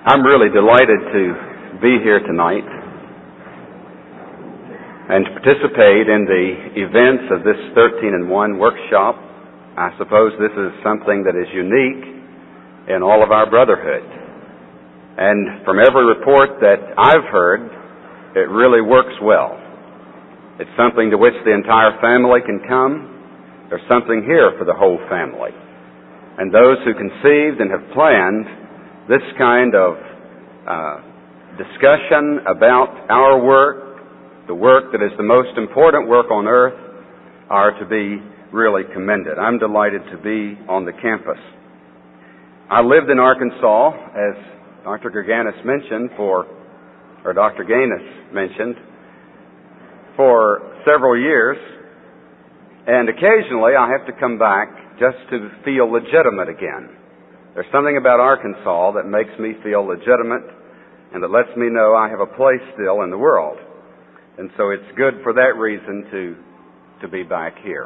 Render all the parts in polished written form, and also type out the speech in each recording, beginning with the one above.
I'm really delighted to be here tonight and to participate in the events of this 13-in-1 workshop. I suppose this is something that is unique in all of our brotherhood. And from every report that I've heard, it really works well. It's something to which the entire family can come. There's something here for the whole family. And those who conceived and have planned this kind of discussion about our work, the work that is the most important work on earth, are to be really commended. I'm delighted to be on the campus. I lived in Arkansas, as Dr. Gaines mentioned, for several years, and occasionally I have to come back just to feel legitimate again. There's something about Arkansas that makes me feel legitimate and that lets me know I have a place still in the world. And so it's good for that reason to be back here.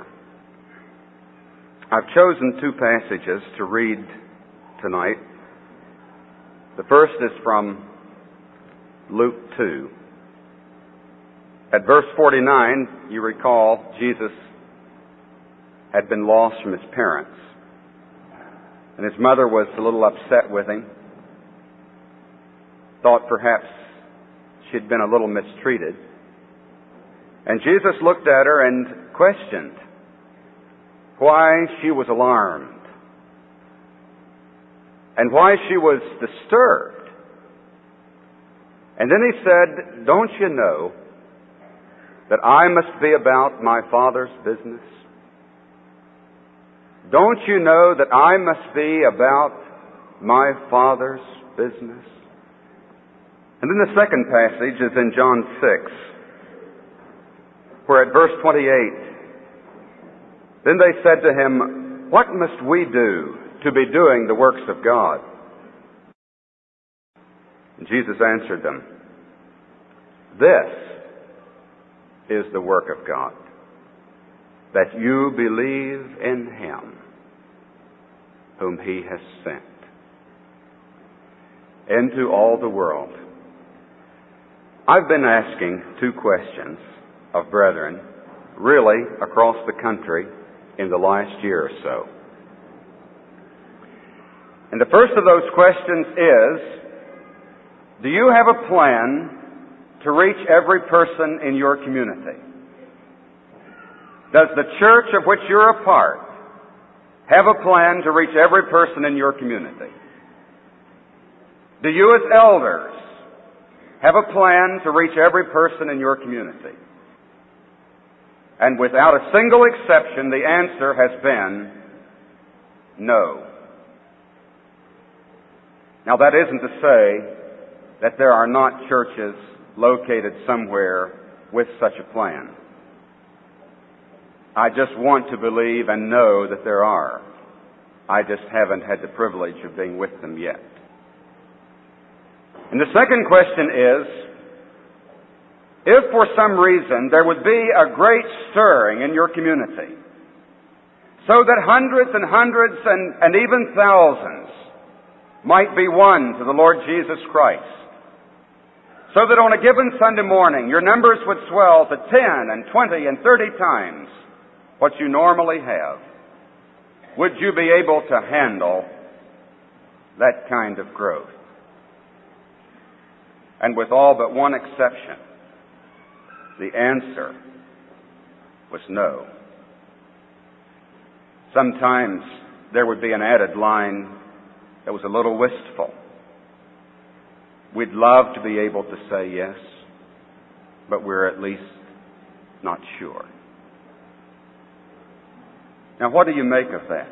I've chosen two passages to read tonight. The first is from Luke 2. At verse 49, you recall Jesus had been lost from his parents. And his mother was a little upset with him. Thought perhaps she'd been a little mistreated. And Jesus looked at her and questioned why she was alarmed and why she was disturbed. And then he said, "Don't you know that I must be about my Father's business? Don't you know that I must be about my Father's business?" And then the second passage is in John 6, where at verse 28, then they said to him, "What must we do to be doing the works of God?" And Jesus answered them, "This is the work of God, that you believe in Him whom He has sent into all the world." I've been asking two questions of brethren, really across the country, in the last year or so. And the first of those questions is, do you have a plan to reach every person in your community? Does the church of which you're a part have a plan to reach every person in your community? Do you as elders have a plan to reach every person in your community? And without a single exception, the answer has been no. Now, that isn't to say that there are not churches located somewhere with such a plan. I just want to believe and know that there are. I just haven't had the privilege of being with them yet. And the second question is, if for some reason there would be a great stirring in your community, so that hundreds and hundreds and even thousands might be won to the Lord Jesus Christ, so that on a given Sunday morning your numbers would swell to 10 and 20 and 30 times what you normally have, would you be able to handle that kind of growth? And with all but one exception, the answer was no. Sometimes there would be an added line that was a little wistful. We'd love to be able to say yes, but we're at least not sure. Now, what do you make of that?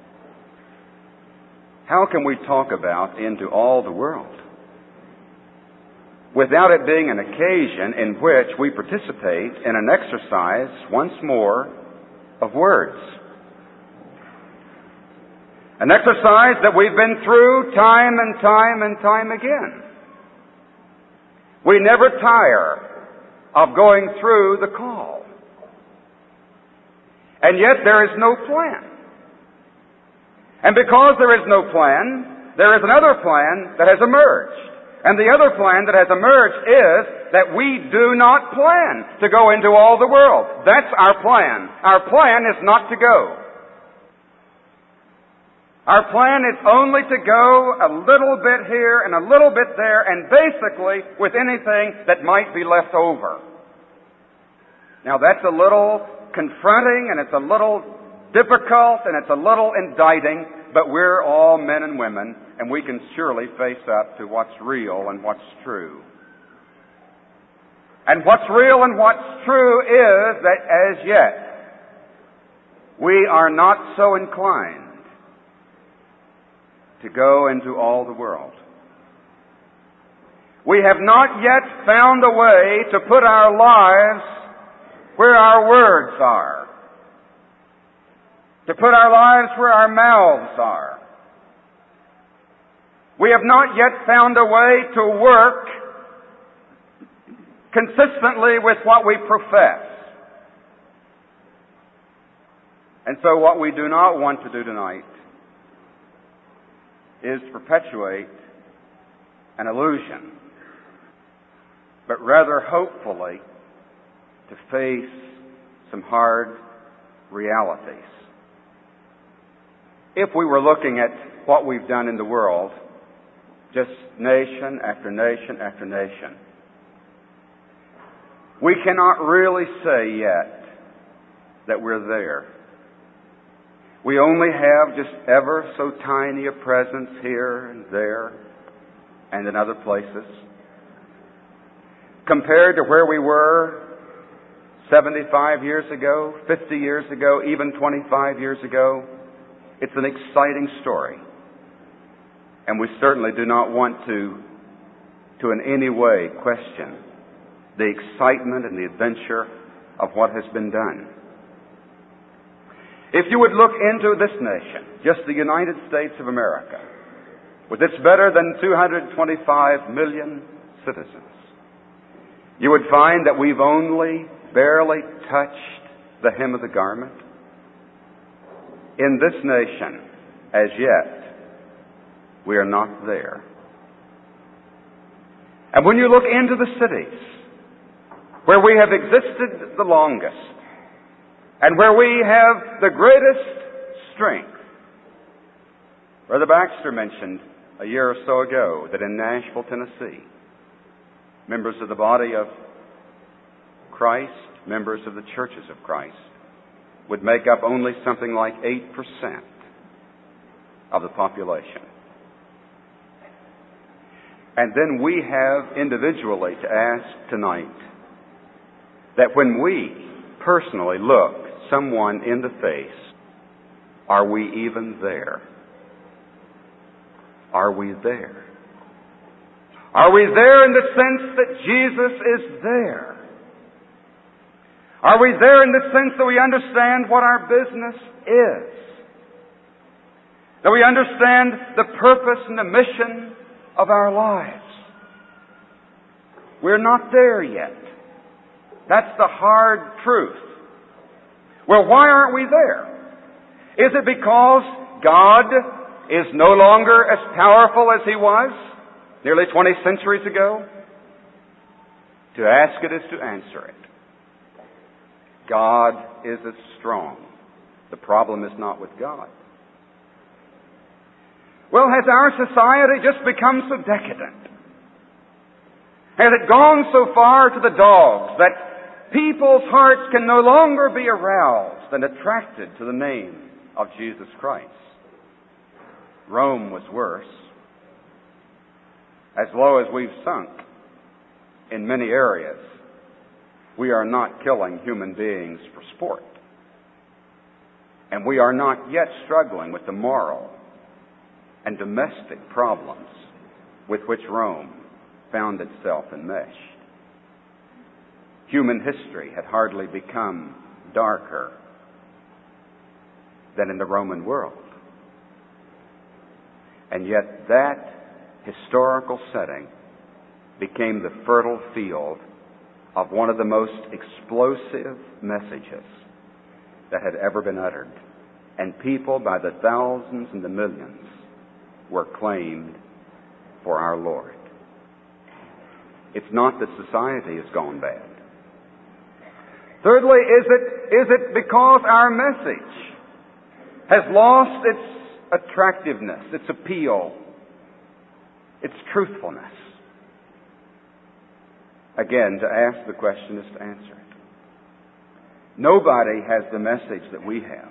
How can we talk about into all the world without it being an occasion in which we participate in an exercise, once more, of words? An exercise that we've been through time and time and time again. We never tire of going through the call. And yet there is no plan. And because there is no plan, there is another plan that has emerged. And the other plan that has emerged is that we do not plan to go into all the world. That's our plan. Our plan is not to go. Our plan is only to go a little bit here and a little bit there, and basically with anything that might be left over. Now that's a little confronting, and it's a little difficult, and it's a little indicting, but we're all men and women, and we can surely face up to what's real and what's true. And what's real and what's true is that as yet, we are not so inclined to go into all the world. We have not yet found a way to put our lives where our words are, to put our lives where our mouths are. We have not yet found a way to work consistently with what we profess. And so what we do not want to do tonight is perpetuate an illusion, but rather hopefully to face some hard realities. If we were looking at what we've done in the world, just nation after nation after nation, we cannot really say yet that we're there. We only have just ever so tiny a presence here and there and in other places. Compared to where we were 75 years ago, 50 years ago, even 25 years ago, it's an exciting story. And we certainly do not want to in any way question the excitement and the adventure of what has been done. If you would look into this nation, just the United States of America, with its better than 225 million citizens, you would find that we've only barely touched the hem of the garment. In this nation, as yet, we are not there. And when you look into the cities where we have existed the longest, and where we have the greatest strength. Brother Baxter mentioned a year or so ago that in Nashville, Tennessee, members of the body of Christ, members of the churches of Christ, would make up only something like 8% of the population. And then we have individually to ask tonight that when we personally look someone in the face, are we even there? Are we there? Are we there in the sense that Jesus is there? Are we there in the sense that we understand what our business is? That we understand the purpose and the mission of our lives? We're not there yet. That's the hard truth. Well, why aren't we there? Is it because God is no longer as powerful as He was nearly 20 centuries ago? To ask it is to answer it. God is as strong. The problem is not with God. Well, has our society just become so decadent? Has it gone so far to the dogs that people's hearts can no longer be aroused and attracted to the name of Jesus Christ? Rome was worse. As low as we've sunk in many areas, we are not killing human beings for sport. And we are not yet struggling with the moral and domestic problems with which Rome found itself enmeshed. Human history had hardly become darker than in the Roman world. And yet that historical setting became the fertile field of one of the most explosive messages that had ever been uttered. And people by the thousands and the millions were claimed for our Lord. It's not that society has gone bad. Thirdly, is it because our message has lost its attractiveness, its appeal, its truthfulness? Again, to ask the question is to answer it. Nobody has the message that we have.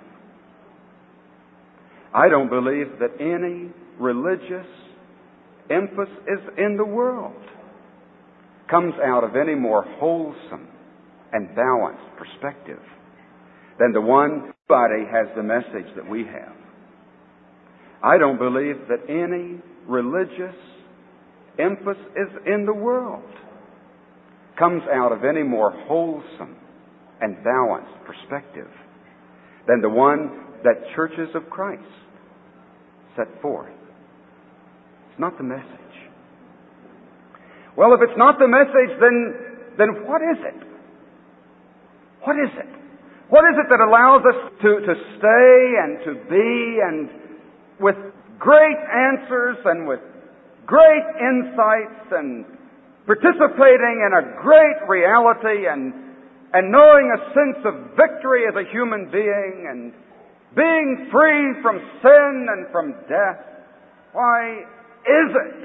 I don't believe that any religious emphasis in the world comes out of any more wholesome and balanced perspective than the one. Nobody has the message that we have. I don't believe that any religious emphasis in the world comes out of any more wholesome and balanced perspective than the one that churches of Christ set forth. It's not the message. Well, if it's not the message, then what is it? What is it? What is it that allows us to stay and to be and with great answers and with great insights and participating in a great reality and knowing a sense of victory as a human being and being free from sin and from death? Why is it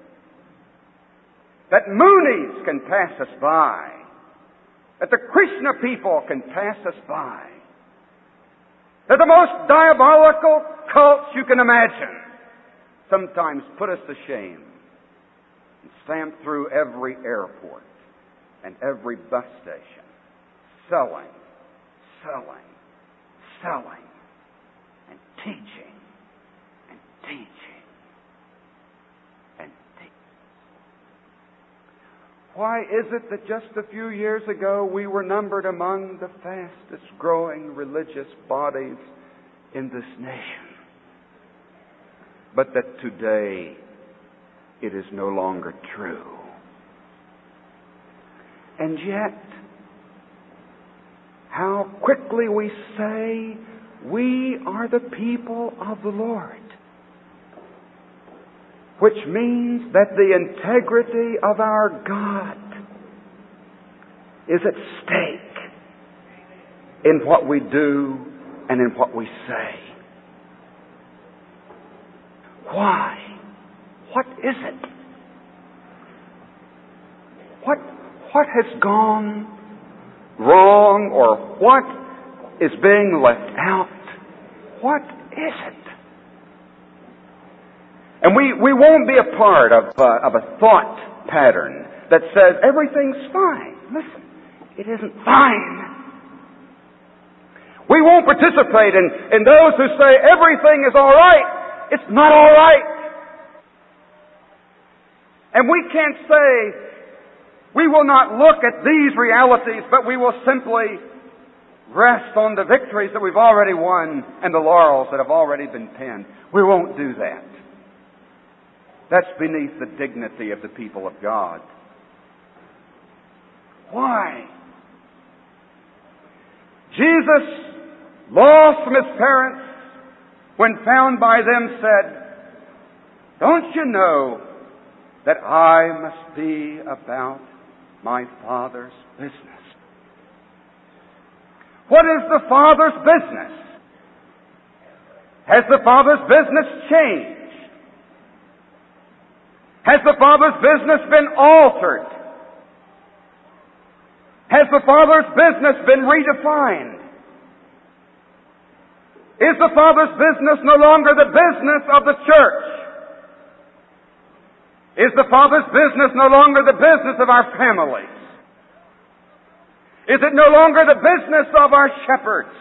that Moonies can pass us by, that the Krishna people can pass us by, that the most diabolical cults you can imagine sometimes put us to shame and stamp through every airport and every bus station, selling, and teaching, and teaching, and teaching. Why is it that just a few years ago we were numbered among the fastest growing religious bodies in this nation, but that today it is no longer true? And yet, how quickly we say we are the people of the Lord, which means that the integrity of our God is at stake in what we do and in what we say. Why? What is it? What has gone wrong, or what is being left out? What is it? And we won't be a part of a thought pattern that says everything's fine. Listen, it isn't fine. We won't participate in those who say everything is all right. It's not all right. And we can't say we will not look at these realities, but we will simply rest on the victories that we've already won and the laurels that have already been penned. We won't do that. That's beneath the dignity of the people of God. Why? Jesus, lost from his parents, when found by them, said, "Don't you know that I must be about my Father's business?" What is the Father's business? Has the Father's business changed? Has the Father's business been altered? Has the Father's business been redefined? Is the Father's business no longer the business of the church? Is the Father's business no longer the business of our families? Is it no longer the business of our shepherds?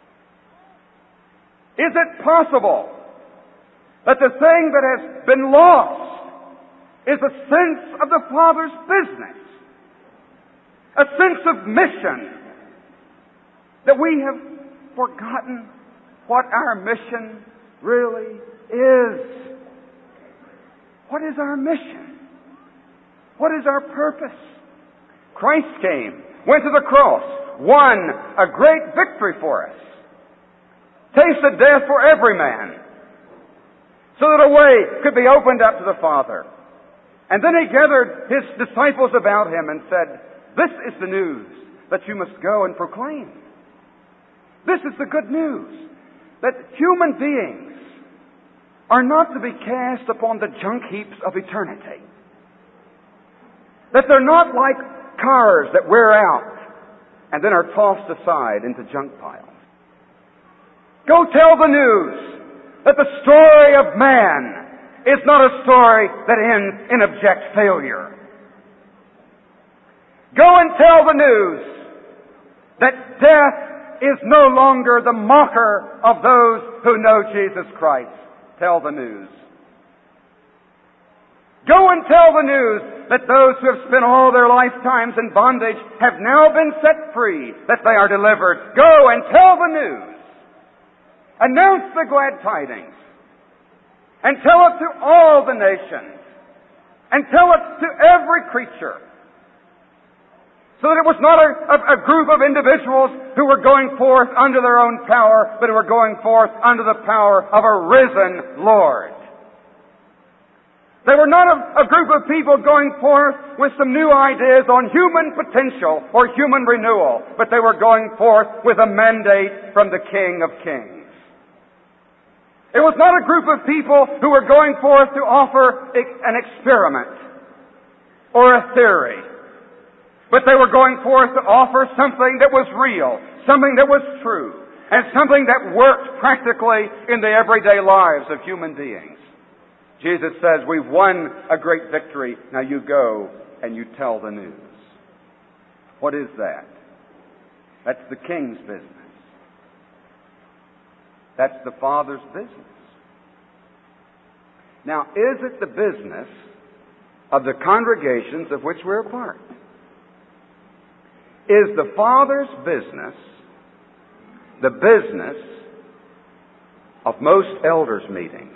Is it possible that the thing that has been lost is a sense of the Father's business? A sense of mission, that we have forgotten what our mission really is. What is our mission? What is our purpose? Christ came, went to the cross, won a great victory for us, tasted death for every man, so that a way could be opened up to the Father. And then he gathered his disciples about him and said, "This is the news that you must go and proclaim. This is the good news, that human beings are not to be cast upon the junk heaps of eternity. That they're not like cars that wear out and then are tossed aside into junk piles. Go tell the news that the story of man is not a story that ends in abject failure. Go and tell the news that death is no longer the mocker of those who know Jesus Christ. Tell the news. Go and tell the news that those who have spent all their lifetimes in bondage have now been set free, that they are delivered. Go and tell the news. Announce the glad tidings. And tell it to all the nations. And tell it to every creature. So that it was not a group of individuals who were going forth under their own power, but who were going forth under the power of a risen Lord. They were not a group of people going forth with some new ideas on human potential or human renewal, but they were going forth with a mandate from the King of Kings. It was not a group of people who were going forth to offer an experiment or a theory, but they were going forth to offer something that was real, something that was true, and something that worked practically in the everyday lives of human beings. Jesus says, "We've won a great victory. Now you go and you tell the news." What is that? That's the King's business. That's the Father's business. Now, is it the business of the congregations of which we're a part? Is the Father's business the business of most elders' meetings?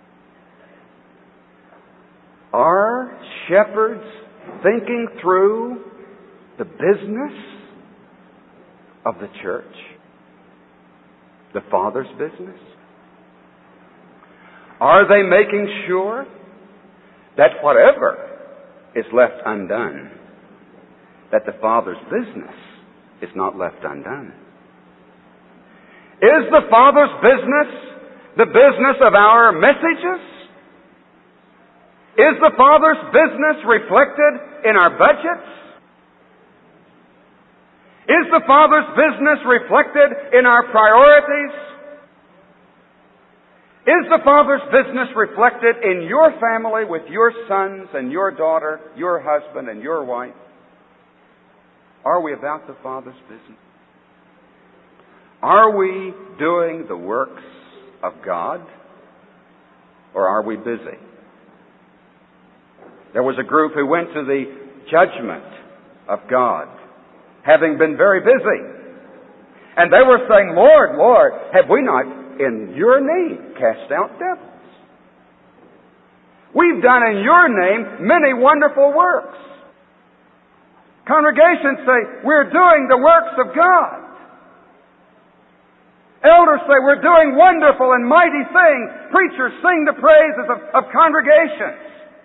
Are shepherds thinking through the business of the church? The Father's business? Are they making sure that whatever is left undone, that the Father's business is not left undone? Is the Father's business the business of our messages? Is the Father's business reflected in our budgets? Is the Father's business reflected in our priorities? Is the Father's business reflected in your family with your sons and your daughter, your husband and your wife? Are we about the Father's business? Are we doing the works of God? Or are we busy? There was a group who went to the judgment of God, having been very busy. And they were saying, "Lord, Lord, have we not in your name cast out devils? We've done in your name many wonderful works." Congregations say, "We're doing the works of God." Elders say, "We're doing wonderful and mighty things." Preachers sing the praises of congregations.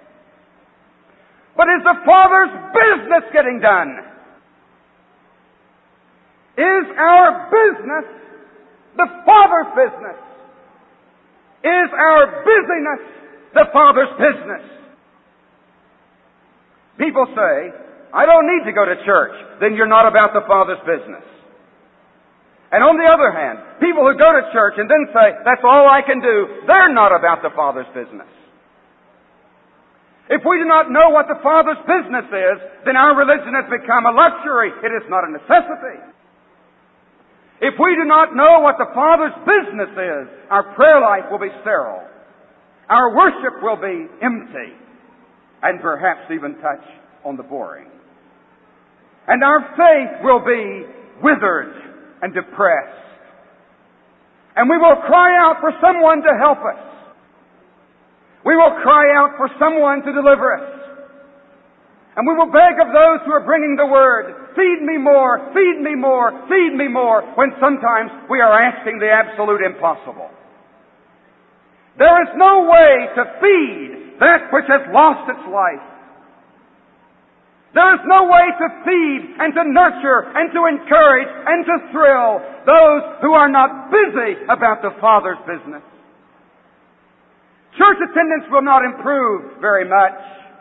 But is the Father's business getting done? Is our business the Father's business? Is our busyness the Father's business? People say, "I don't need to go to church." Then you're not about the Father's business. And on the other hand, people who go to church and then say, "That's all I can do," they're not about the Father's business. If we do not know what the Father's business is, then our religion has become a luxury. It is not a necessity. If we do not know what the Father's business is, our prayer life will be sterile. Our worship will be empty, and perhaps even touch on the boring. And our faith will be withered and depressed. And we will cry out for someone to help us. We will cry out for someone to deliver us. And we will beg of those who are bringing the Word, "Feed me more, feed me more, feed me more," when sometimes we are asking the absolute impossible. There is no way to feed that which has lost its life. There is no way to feed and to nurture and to encourage and to thrill those who are not busy about the Father's business. Church attendance will not improve very much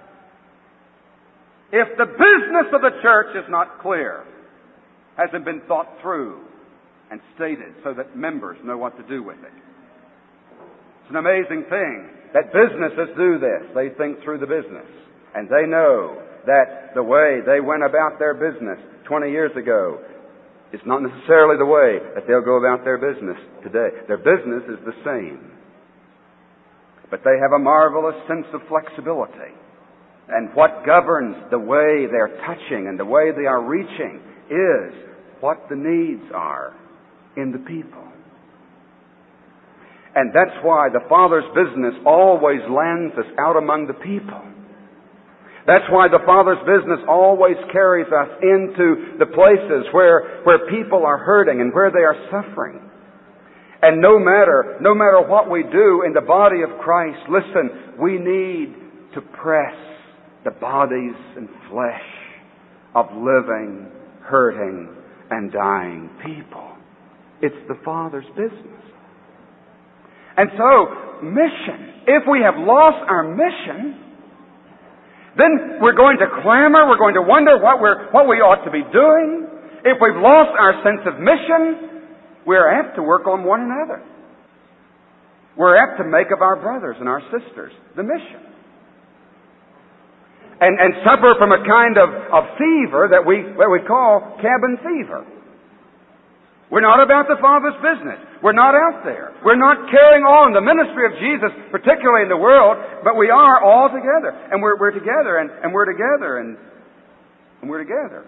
if the business of the church is not clear, hasn't been thought through and stated so that members know what to do with it. It's an amazing thing that businesses do this. They think through the business, and they know that the way they went about their business 20 years ago is not necessarily the way that they'll go about their business today. Their business is the same. But they have a marvelous sense of flexibility. And what governs the way they're touching and the way they are reaching is what the needs are in the people. And that's why the Father's business always lands us out among the people. That's why the Father's business always carries us into the places where people are hurting and where they are suffering. And no matter what we do in the body of Christ, listen, we need to press the bodies and flesh of living, hurting, and dying people. It's the Father's business. And so, mission. If we have lost our mission, then we're going to clamor, we're going to wonder what we ought to be doing. If we've lost our sense of mission, we're apt to work on one another. We're apt to make of our brothers and our sisters the mission. And suffer from a kind of fever that we call cabin fever. We're not about the Father's business. We're not out there. We're not carrying on the ministry of Jesus, particularly in the world, but we are all together. And we're together, and we're together, and we're together.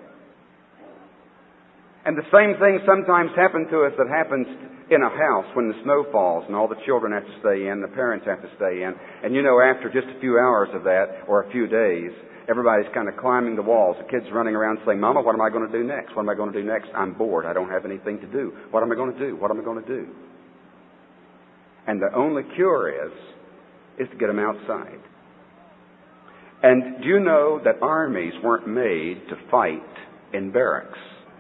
And the same thing sometimes happens to us that happens in a house when the snow falls and all the children have to stay in, the parents have to stay in. And you know, after just a few hours of that, or a few days, everybody's kind of climbing the walls. The kids running around saying, Mama, what am I going to do next? What am I going to do next? I'm bored. I don't have anything to do. What am I going to do? What am I going to do? And the only cure is to get them outside. And do you know that armies weren't made to fight in barracks?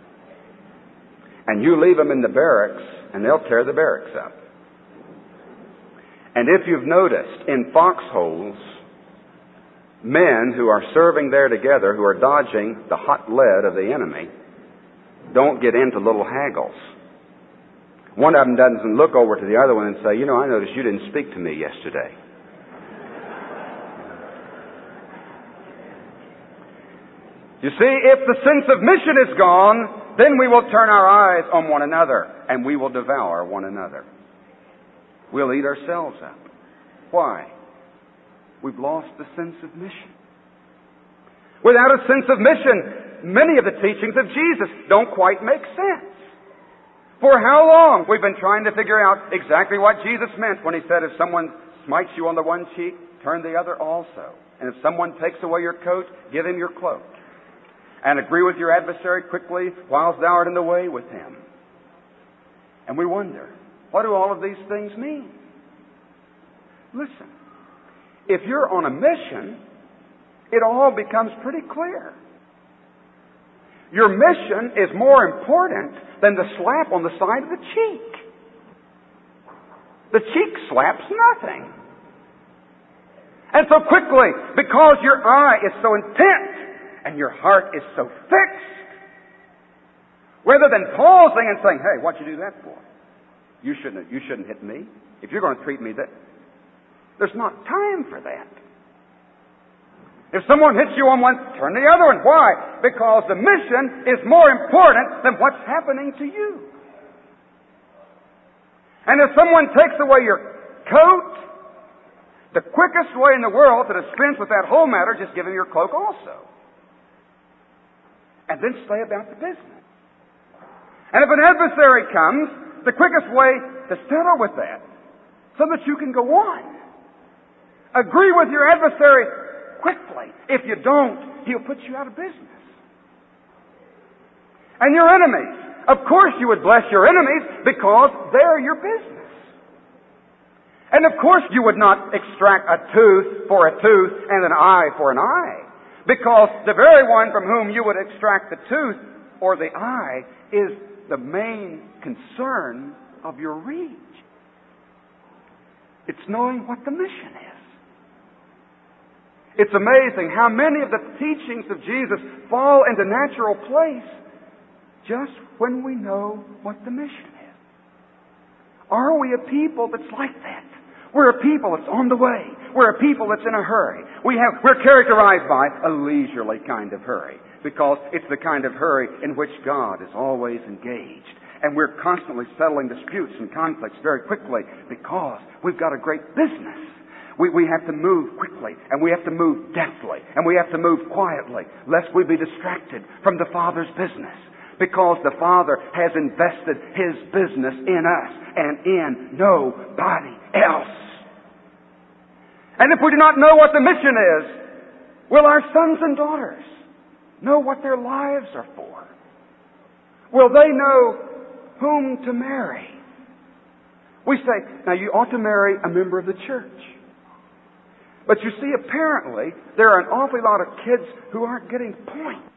And you leave them in the barracks, and they'll tear the barracks up. And if you've noticed, in foxholes, men who are serving there together, who are dodging the hot lead of the enemy, don't get into little haggles. One of them doesn't look over to the other one and say, you know, I noticed you didn't speak to me yesterday. You see, if the sense of mission is gone, then we will turn our eyes on one another, and we will devour one another. We'll eat ourselves up. Why? We've lost the sense of mission. Without a sense of mission, many of the teachings of Jesus don't quite make sense. For how long we've been trying to figure out exactly what Jesus meant when He said, if someone smites you on the one cheek, turn the other also. And if someone takes away your coat, give him your cloak. And agree with your adversary quickly whilst thou art in the way with him. And we wonder, what do all of these things mean? Listen, if you're on a mission, it all becomes pretty clear. Your mission is more important than the slap on the side of the cheek. The cheek slap's nothing. And so quickly, because your eye is so intent and your heart is so fixed, rather than pausing and saying, hey, what'd you do that for? You shouldn't hit me. If you're going to treat me that, there's not time for that. If someone hits you on one, turn the other one. Why? Because the mission is more important than what's happening to you. And if someone takes away your coat, the quickest way in the world to dispense with that whole matter, just give him your cloak also. And then stay about the business. And if an adversary comes, the quickest way to settle with that, so that you can go on. Agree with your adversary quickly. If you don't, he'll put you out of business. And your enemies. Of course you would bless your enemies because they're your business. And of course you would not extract a tooth for a tooth and an eye for an eye. Because the very one from whom you would extract the tooth or the eye is the main concern of your reach. It's knowing what the mission is. It's amazing how many of the teachings of Jesus fall into natural place just when we know what the mission is. Are we a people that's like that? We're a people that's on the way. We're a people that's in a hurry. We're characterized by a leisurely kind of hurry, because it's the kind of hurry in which God is always engaged. And we're constantly settling disputes and conflicts very quickly because we've got a great business. We have to move quickly, and we have to move deftly, and we have to move quietly, lest we be distracted from the Father's business. Because the Father has invested His business in us and in nobody else. And if we do not know what the mission is, will our sons and daughters know what their lives are for? Will they know whom to marry? We say, now you ought to marry a member of the church. But you see, apparently, there are an awful lot of kids who aren't getting points.